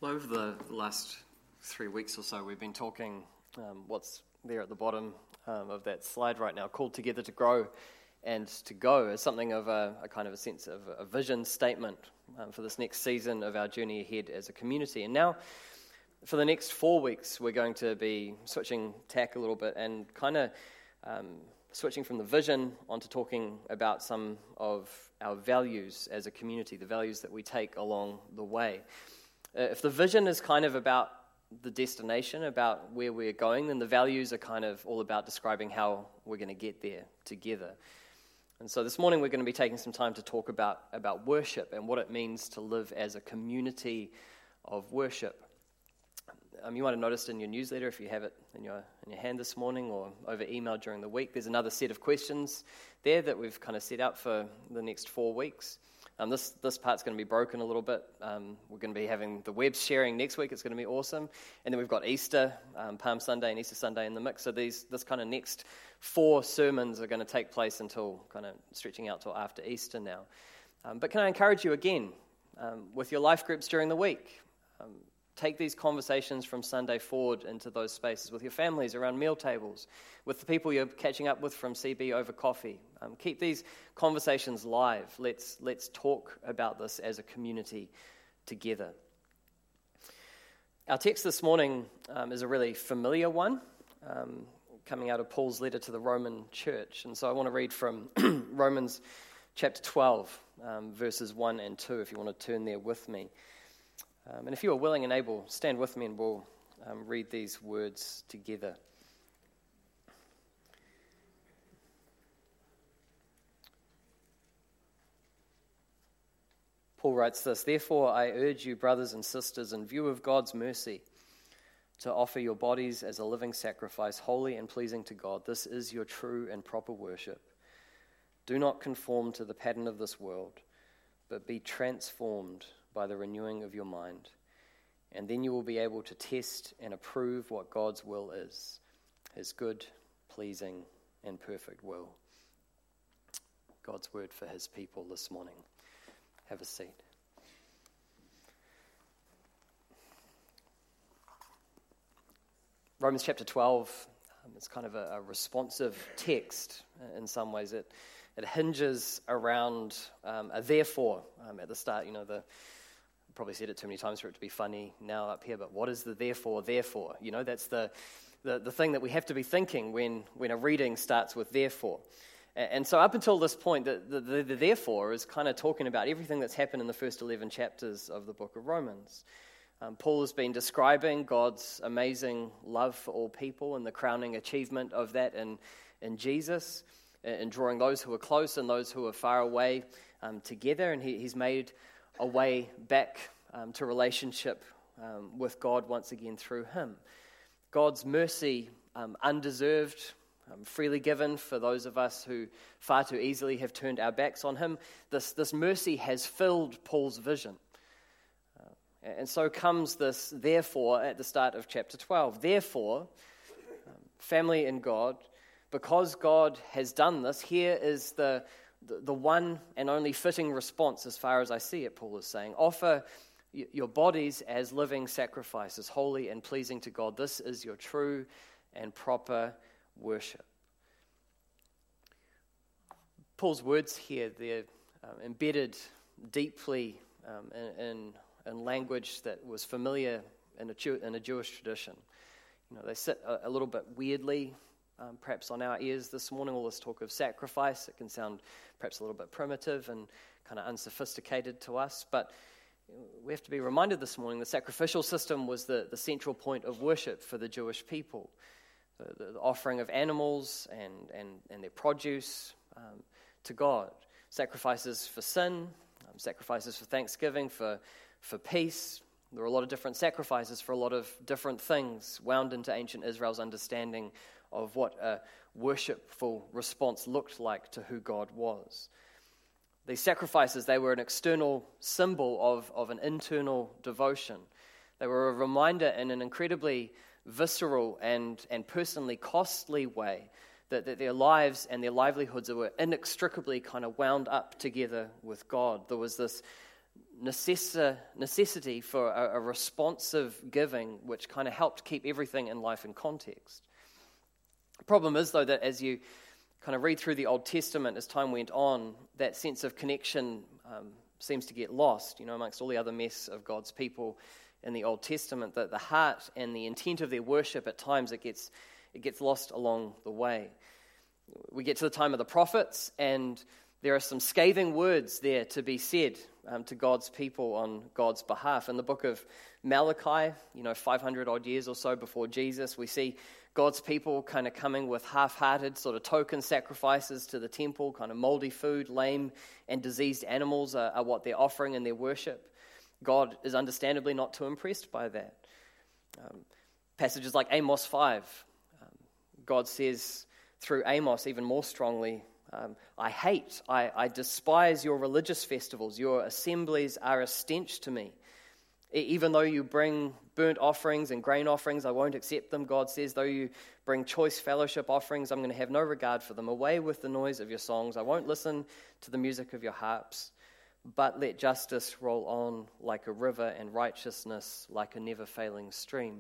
Well, over the last 3 weeks or so, we've been talking, what's there at the bottom of that slide right now, called Together to Grow and to Go, as something of a kind of a sense of a vision statement for this next season of our journey ahead as a community. And now, for the next 4 weeks, we're going to be switching tack a little bit and kind of switching from the vision onto talking about some of our values as a community, the values that we take along the way. If the vision is kind of about the destination, about where we're going, then the values are kind of all about describing how we're going to get there together. And so this morning we're going to be taking some time to talk about worship and what it means to live as a community of worship. You might have noticed in your newsletter, if you have it in your hand this morning or over email during the week, there's another set of questions there that we've kind of set out for the next 4 weeks. This part's going to be broken a little bit. We're going to be having the web sharing next week. It's going to be awesome. And then we've got Easter, Palm Sunday and Easter Sunday in the mix. So this kind of next 4 sermons are going to take place until kind of stretching out till after Easter now. But can I encourage you again, with your life groups during the week, take these conversations from Sunday forward into those spaces with your families around meal tables, with the people you're catching up with from CB over coffee. Keep these conversations live. Let's talk about this as a community together. Our text this morning is a really familiar one, coming out of Paul's letter to the Roman church. And so I want to read from Romans chapter 12, verses 1 and 2, if you want to turn there with me. And if you are willing and able, stand with me and we'll read these words together. Paul writes this, "Therefore I urge you, brothers and sisters, in view of God's mercy, to offer your bodies as a living sacrifice, holy and pleasing to God. This is your true and proper worship. Do not conform to the pattern of this world, but be transformed by the renewing of your mind, and then you will be able to test and approve what God's will is, his good, pleasing, and perfect will." God's word for his people this morning. Have a seat. Romans chapter 12 is kind of a responsive text in some ways. It hinges around a therefore at the start. Probably said it too many times for it to be funny now up here, but what is the therefore? That's the thing that we have to be thinking when a reading starts with therefore. And so up until this point, the therefore is kind of talking about everything that's happened in the first 11 chapters of the book of Romans. Paul has been describing God's amazing love for all people and the crowning achievement of that in Jesus, and drawing those who are close and those who are far away together. And he's made a way back to relationship with God once again through him. God's mercy, undeserved, freely given for those of us who far too easily have turned our backs on him. This mercy has filled Paul's vision. And so comes this therefore at the start of chapter 12. Therefore, family in God, because God has done this, here is the one and only fitting response as far as I see it, Paul is saying. Offer your bodies as living sacrifices, holy and pleasing to God. This is your true and proper worship. Paul's words here, they're embedded deeply in language that was familiar in a Jewish tradition. They sit a little bit weirdly perhaps on our ears this morning. All this talk of sacrifice, it can sound perhaps a little bit primitive and kind of unsophisticated to us, but we have to be reminded this morning the sacrificial system was the central point of worship for the Jewish people. The offering of animals and their produce to God. Sacrifices for sin, sacrifices for thanksgiving, for peace. There are a lot of different sacrifices for a lot of different things wound into ancient Israel's understanding of what a worshipful response looked like to who God was. These sacrifices, they were an external symbol of an internal devotion. They were a reminder in an incredibly visceral and personally costly way that their lives and their livelihoods were inextricably kind of wound up together with God. There was this necessity for a responsive giving, which kind of helped keep everything in life in context. The problem is, though, that as you kind of read through the Old Testament as time went on, that sense of connection seems to get lost, amongst all the other mess of God's people in the Old Testament, that the heart and the intent of their worship, at times it gets lost along the way. We get to the time of the prophets, and there are some scathing words there to be said to God's people on God's behalf. In the book of Malachi, 500 odd years or so before Jesus, we see God's people kind of coming with half-hearted sort of token sacrifices to the temple, kind of moldy food, lame and diseased animals are what they're offering in their worship. God is understandably not too impressed by that. Passages like Amos 5, God says through Amos even more strongly, I despise your religious festivals. Your assemblies are a stench to me. Even though you bring burnt offerings and grain offerings, I won't accept them, God says. Though you bring choice fellowship offerings, I'm going to have no regard for them. Away with the noise of your songs. I won't listen to the music of your harps. But let justice roll on like a river and righteousness like a never-failing stream.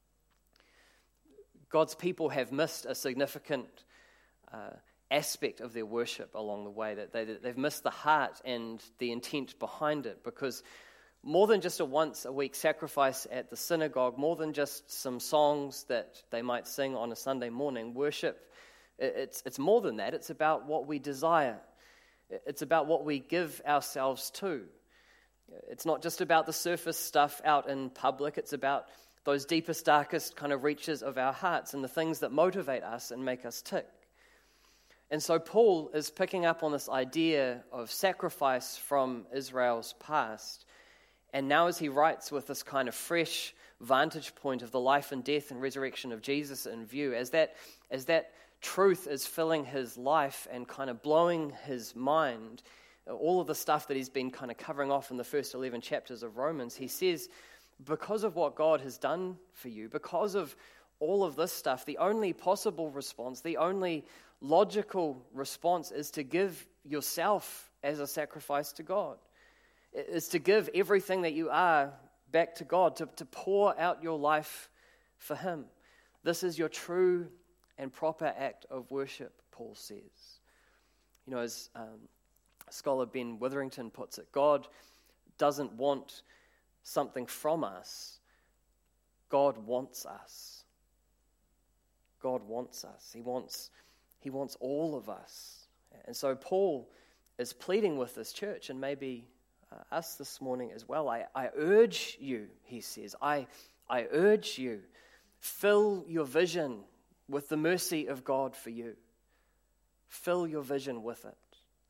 God's people have missed a significant aspect of their worship along the way. That they've missed the heart and the intent behind it, because more than just a once-a-week sacrifice at the synagogue, more than just some songs that they might sing on a Sunday morning, worship, it's more than that. It's about what we desire. It's about what we give ourselves to. It's not just about the surface stuff out in public. It's about those deepest, darkest kind of reaches of our hearts and the things that motivate us and make us tick. And so Paul is picking up on this idea of sacrifice from Israel's past. And now as he writes with this kind of fresh vantage point of the life and death and resurrection of Jesus in view, as that truth is filling his life and kind of blowing his mind, all of the stuff that he's been kind of covering off in the first 11 chapters of Romans, he says, because of what God has done for you, because of all of this stuff, the only possible response, the only logical response is to give yourself as a sacrifice to God. Is to give everything that you are back to God, to pour out your life for him. This is your true and proper act of worship, Paul says. As scholar Ben Witherington puts it, God doesn't want something from us. God wants us. God wants us. He wants all of us. And so Paul is pleading with this church, and maybe us this morning as well. I urge you, he says, I urge you, fill your vision with the mercy of God for you. Fill your vision with it.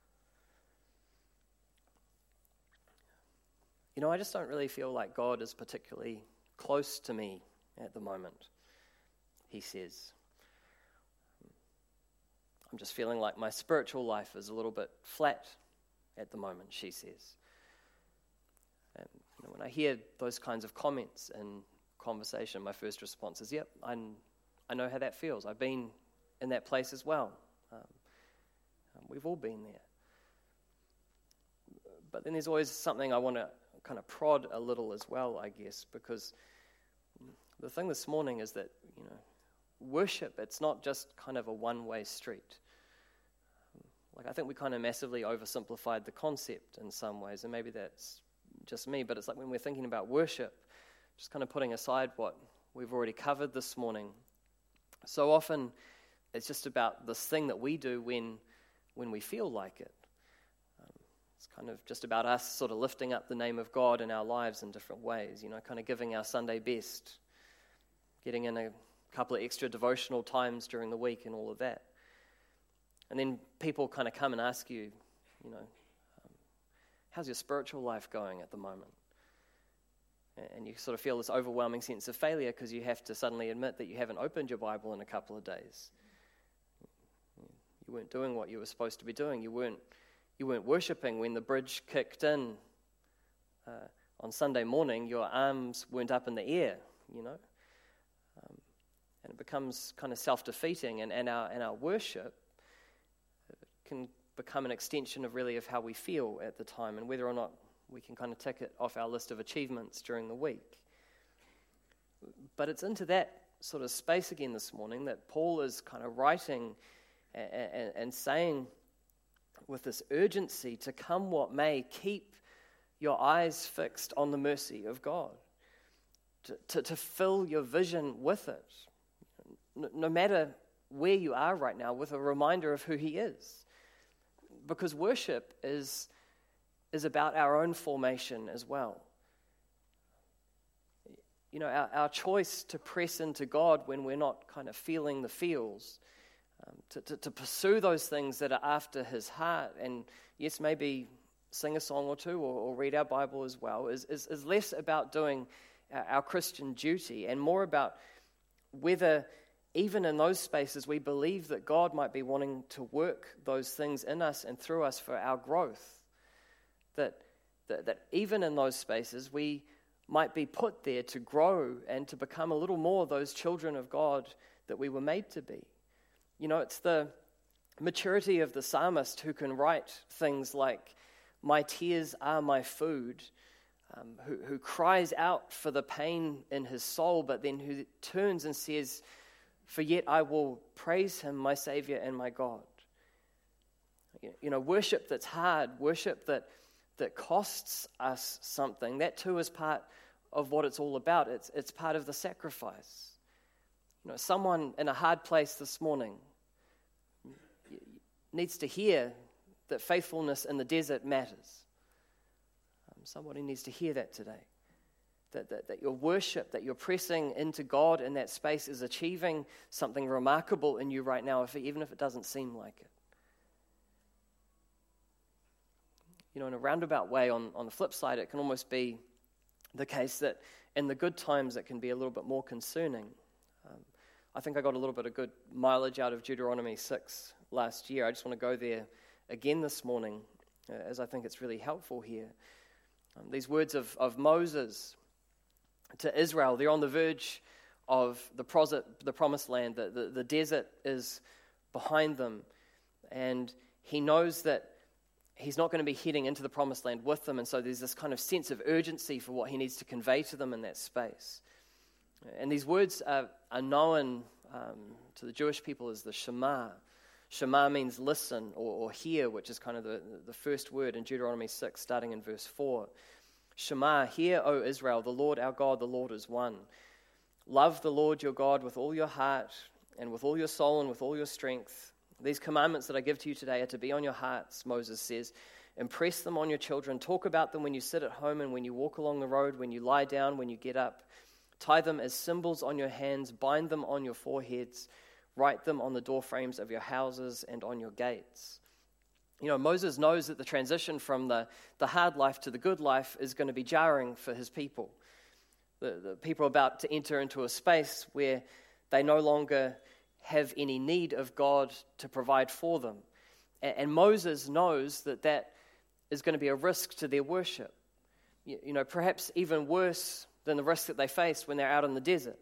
I just don't really feel like God is particularly close to me at the moment, he says. I'm just feeling like my spiritual life is a little bit flat at the moment, she says. And when I hear those kinds of comments in conversation, my first response is, yep, I know how that feels. I've been in that place as well. We've all been there. But then there's always something I want to kind of prod a little as well, I guess, because the thing this morning is that, worship, it's not just kind of a one-way street. I think we kind of massively oversimplified the concept in some ways, and maybe that's just me, but it's like when we're thinking about worship, just kind of putting aside what we've already covered this morning, so often it's just about this thing that we do when we feel like it. It's kind of just about us sort of lifting up the name of God in our lives in different ways, kind of giving our Sunday best, getting in a couple of extra devotional times during the week and all of that. And then people kind of come and ask you, how's your spiritual life going at the moment? And you sort of feel this overwhelming sense of failure because you have to suddenly admit that you haven't opened your Bible in a couple of days. You weren't doing what you were supposed to be doing. You weren't worshiping when the bridge kicked in on Sunday morning. Your arms weren't up in the air, and it becomes kind of self-defeating. And our worship can become an extension of how we feel at the time, and whether or not We can kind of tick it off our list of achievements during the week. But it's into that sort of space again this morning that Paul is kind of writing and saying with this urgency, to come what may, keep your eyes fixed on the mercy of God, to fill your vision with it, no matter where you are right now, with a reminder of who he is. Because worship is about our own formation as well. You know, our choice to press into God when we're not kind of feeling the feels, to pursue those things that are after his heart, and yes, maybe sing a song or two or read our Bible as well, is less about doing our Christian duty and more about whether even in those spaces we believe that God might be wanting to work those things in us and through us for our growth. That even in those spaces we might be put there to grow and to become a little more those children of God that we were made to be. You know, it's the maturity of the psalmist who can write things like, "My tears are my food," who cries out for the pain in his soul, but then who turns and says, "For yet I will praise him, my Savior and my God." You know, worship that's hard, worship that costs us something, that too is part of what it's all about. It's part of the sacrifice. You know, someone in a hard place this morning needs to hear that faithfulness in the desert matters. Somebody needs to hear that today. That your worship, that you're pressing into God in that space is achieving something remarkable in you right now, even if it doesn't seem like it. You know, in a roundabout way, on the flip side, it can almost be the case that in the good times it can be a little bit more concerning. I think I got a little bit of good mileage out of Deuteronomy 6 last year. I just want to go there again this morning, as I think it's really helpful here. These words of Moses to Israel, they're on the verge of the promised land. The desert is behind them, and he knows that he's not going to be heading into the promised land with them, and so there's this kind of sense of urgency for what he needs to convey to them in that space. And these words are known to the Jewish people as the Shema. Shema means listen or hear, which is kind of the first word in Deuteronomy 6, starting in verse 4. Shema, hear, O Israel, the Lord our God, the Lord is one. Love the Lord your God with all your heart and with all your soul and with all your strength. These commandments that I give to you today are to be on your hearts, Moses says. Impress them on your children. Talk about them when you sit at home and when you walk along the road, when you lie down, when you get up. Tie them as symbols on your hands. Bind them on your foreheads. Write them on the doorframes of your houses and on your gates. You know, Moses knows that the transition from the hard life to the good life is going to be jarring for his people. The people are about to enter into a space where they no longer have any need of God to provide for them. And Moses knows that is going to be a risk to their worship. You know, perhaps even worse than the risk that they face when they're out in the desert.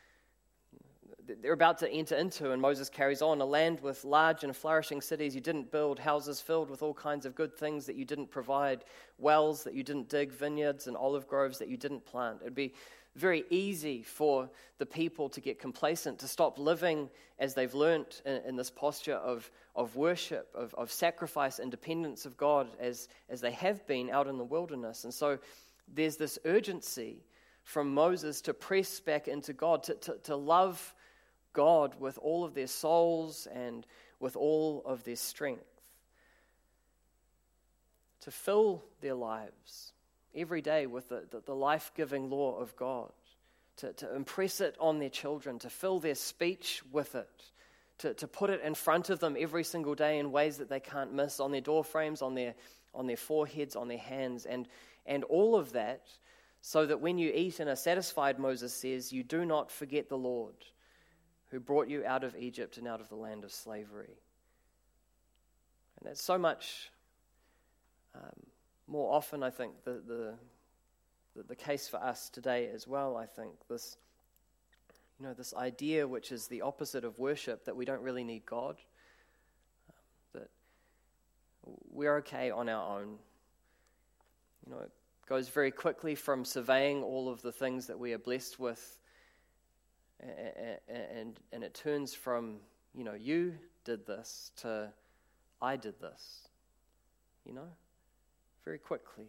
They're about to enter into, and Moses carries on, a land with large and flourishing cities you didn't build, houses filled with all kinds of good things that you didn't provide, wells that you didn't dig, vineyards and olive groves that you didn't plant. It'd be very easy for the people to get complacent, to stop living as they've learnt in this posture of worship, of sacrifice and dependence of God as they have been out in the wilderness. And so there's this urgency from Moses to press back into God, to love God with all of their souls and with all of their strength, to fill their lives every day with the life-giving law of God, to impress it on their children, to fill their speech with it, to put it in front of them every single day in ways that they can't miss, on their doorframes, on their foreheads, on their hands, and all of that, so that when you eat and are satisfied, Moses says, you do not forget the Lord who brought you out of Egypt and out of the land of slavery. And that's so much more often, I think, the case for us today as well. I think this idea, which is the opposite of worship, that we don't really need God, that we're okay on our own. You know, goes very quickly from surveying all of the things that we are blessed with, and it turns from, you did this, to I did this, very quickly.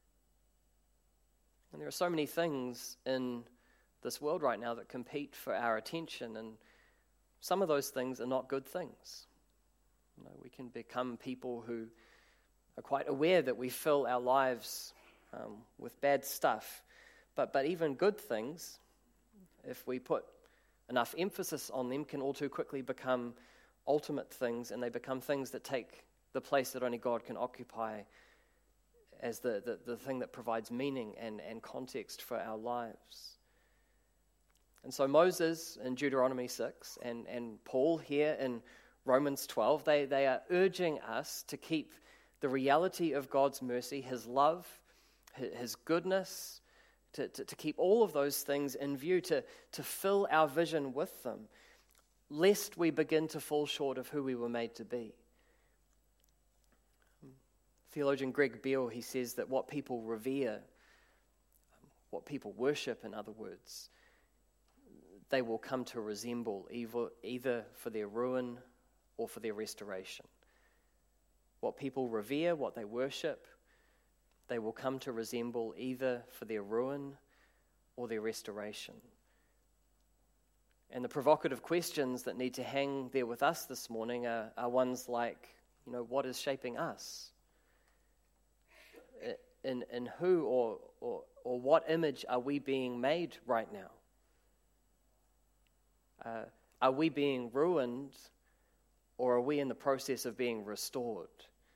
And there are so many things in this world right now that compete for our attention, and some of those things are not good things. We can become people who are quite aware that we fill our lives with bad stuff, but even good things, if we put enough emphasis on them, can all too quickly become ultimate things, and they become things that take the place that only God can occupy as the thing that provides meaning and context for our lives. And so Moses in Deuteronomy 6 and Paul here in Romans 12, they are urging us to keep the reality of God's mercy, His love, His goodness, to keep all of those things in view, to fill our vision with them, lest we begin to fall short of who we were made to be. Theologian Greg Beale, he says that what people revere, what people worship, in other words, they will come to resemble either for their ruin or for their restoration. What people revere, what they worship, they will come to resemble either for their ruin or their restoration. And the provocative questions that need to hang there with us this morning are ones like, what is shaping us? In who or what image are we being made right now? Are we being ruined, or are we in the process of being restored?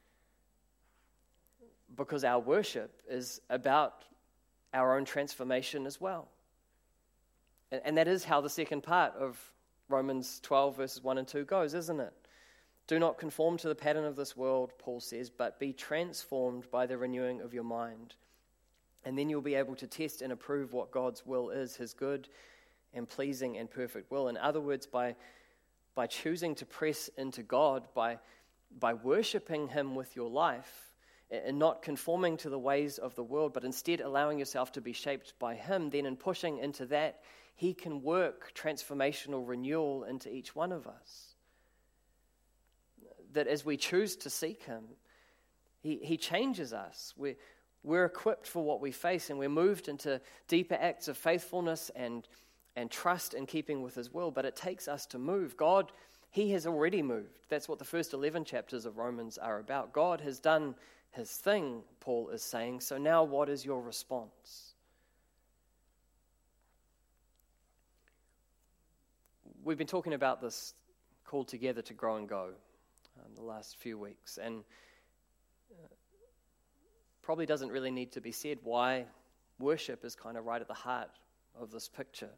Because our worship is about our own transformation as well. And that is how the second part of Romans 12 verses 1 and 2 goes, isn't it? Do not conform to the pattern of this world, Paul says, but be transformed by the renewing of your mind. And then you'll be able to test and approve what God's will is, His good and pleasing and perfect will. In other words, by choosing to press into God, by worshiping Him with your life, and not conforming to the ways of the world, but instead allowing yourself to be shaped by Him, then in pushing into that, He can work transformational renewal into each one of us. That as we choose to seek Him, He changes us. We're equipped for what we face, and we're moved into deeper acts of faithfulness and trust in keeping with His will. But it takes us to move. God, He has already moved. That's what the first 11 chapters of Romans are about. God has done His thing, Paul is saying. So now what is your response? We've been talking about this call together to grow and go the last few weeks, and probably doesn't really need to be said why worship is kind of right at the heart of this picture.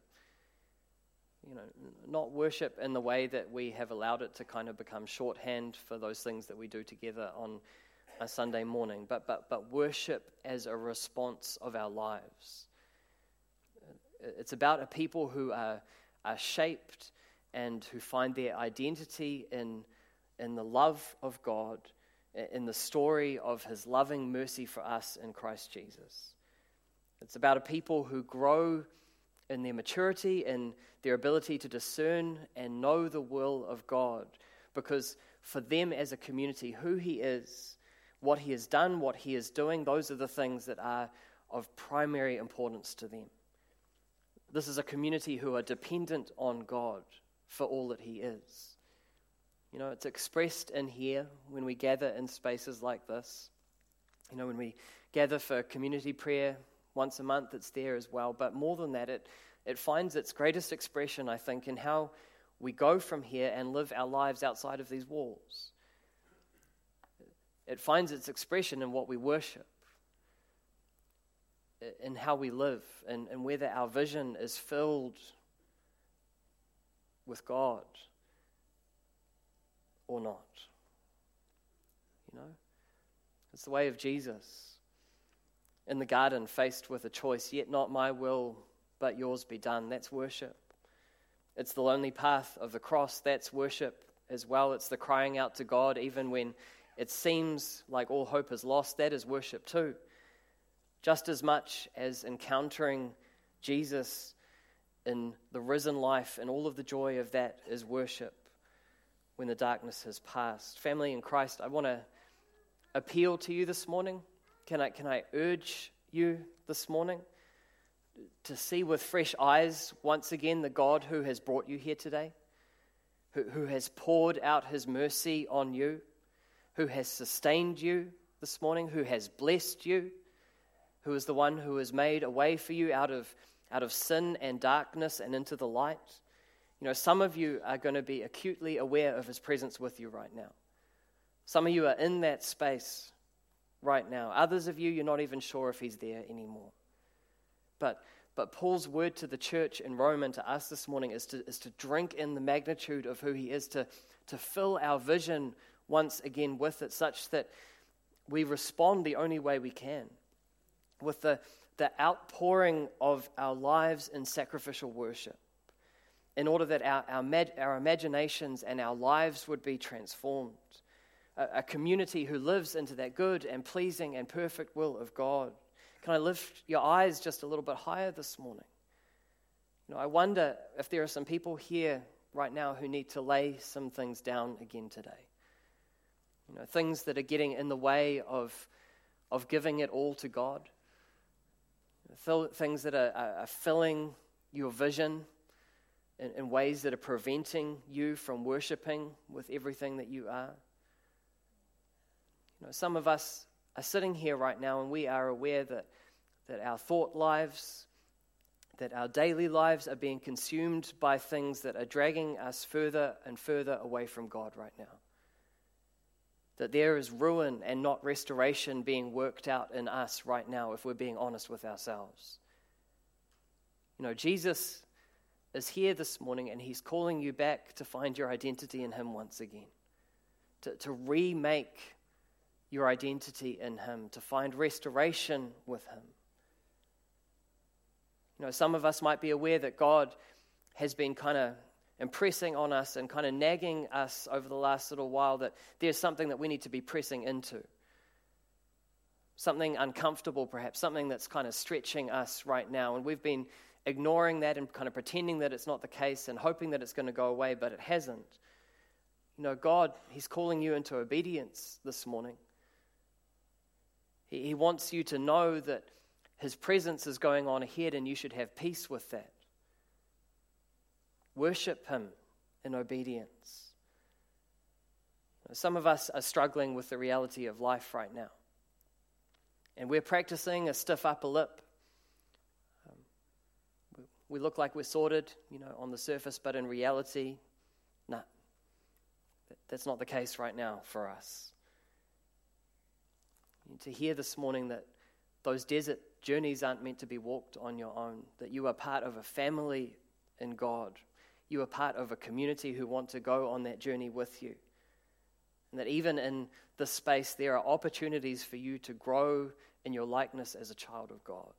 Not worship in the way that we have allowed it to kind of become shorthand for those things that we do together on a Sunday morning, but worship as a response of our lives. It's about a people who are shaped and who find their identity in the love of God, in the story of His loving mercy for us in Christ Jesus. It's about a people who grow in their maturity, in their ability to discern and know the will of God, because for them as a community, who He is, what He has done, what He is doing, those are the things that are of primary importance to them. This is a community who are dependent on God for all that He is. It's expressed in here when we gather in spaces like this. When we gather for community prayer once a month, it's there as well. But more than that, it finds its greatest expression, I think, in how we go from here and live our lives outside of these walls. It finds its expression in what we worship, in how we live, and whether our vision is filled with God or not. It's the way of Jesus in the garden, faced with a choice, yet not my will, but yours be done. That's worship. It's the lonely path of the cross. That's worship as well. It's the crying out to God even when it seems like all hope is lost. That is worship too. just as much as encountering Jesus in the risen life and all of the joy of that is worship when the darkness has passed. Family in Christ, I want to appeal to you this morning. Can I urge you this morning to see with fresh eyes once again the God who has brought you here today, who has poured out his mercy on you, who has sustained you this morning, who has blessed you, who is the one who has made a way for you out of sin and darkness and into the light. You know, some of you are going to be acutely aware of his presence with you right now. Some of you are in that space right now. Others of you, you're not even sure if he's there anymore. But Paul's word to the church in Rome and to us this morning is to drink in the magnitude of who he is, to fill our vision once again with it, such that we respond the only way we can, with the outpouring of our lives in sacrificial worship, in order that our imaginations and our lives would be transformed. A community who lives into that good and pleasing and perfect will of God. Can I lift your eyes just a little bit higher this morning? You know, I wonder if there are some people here right now who need to lay some things down again today. You know, things that are getting in the way of giving it all to God. Things that are filling your vision in ways that are preventing you from worshiping with everything that you are. You know, some of us are sitting here right now and we are aware that our thought lives, that our daily lives are being consumed by things that are dragging us further and further away from God right now. That there is ruin and not restoration being worked out in us right now if we're being honest with ourselves. You know, Jesus is here this morning and he's calling you back to find your identity in him once again. To remake your identity in him, to find restoration with him. You know, some of us might be aware that God has been kind of impressing on us and kind of nagging us over the last little while that there's something that we need to be pressing into. Something uncomfortable perhaps, something that's kind of stretching us right now. And we've been ignoring that and kind of pretending that it's not the case and hoping that it's going to go away, but it hasn't. You know, God, he's calling you into obedience this morning. He wants you to know that his presence is going on ahead and you should have peace with that. Worship him in obedience. Some of us are struggling with the reality of life right now. And we're practicing a stiff upper lip. We look like we're sorted, you know, on the surface, but in reality, no. That's not the case right now for us. You need to hear this morning that those desert journeys aren't meant to be walked on your own, that you are part of a family in God. You are part of a community who want to go on that journey with you. And that even in this space, there are opportunities for you to grow in your likeness as a child of God.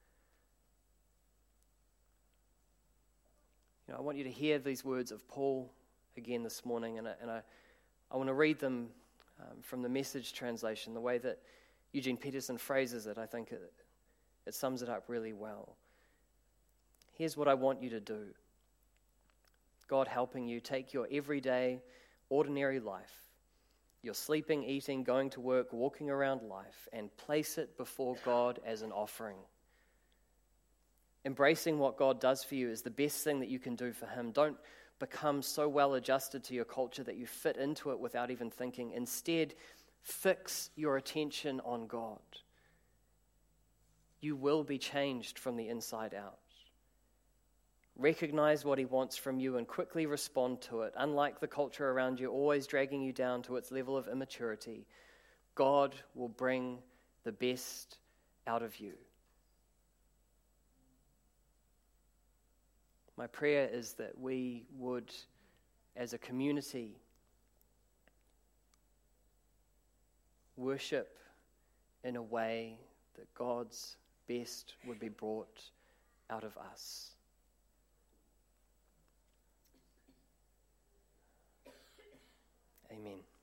You know, I want you to hear these words of Paul again this morning, and I want to read them from the Message translation, the way that Eugene Peterson phrases it. I think it sums it up really well. Here's what I want you to do. God helping you take your everyday, ordinary life, your sleeping, eating, going to work, walking around life, and place it before God as an offering. Embracing what God does for you is the best thing that you can do for him. Don't become so well adjusted to your culture that you fit into it without even thinking. Instead, fix your attention on God. You will be changed from the inside out. Recognize what he wants from you and quickly respond to it. Unlike the culture around you, always dragging you down to its level of immaturity, God will bring the best out of you. My prayer is that we would, as a community, worship in a way that God's best would be brought out of us. Amen.